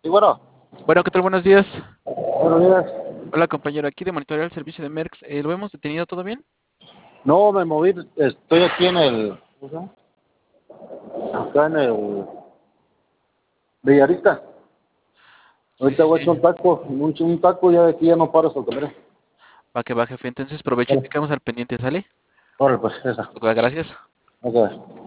Sí, bueno, Bueno, ¿qué tal? Buenos días. buenos días. Hola, compañero, aquí de monitorear el servicio de Merx. ¿Lo hemos detenido todo bien? No, me moví, estoy aquí en el, ¿cómo se llama? Acá en el Villarita. Sí, Ahorita sí, voy a sí. echar un taco, un taco ya de aquí ya no paro hasta comer. Va, jefe. Entonces, provecho y te Órale, quedamos al pendiente, ¿sale? órale, pues, esa. Ok, gracias. Ok.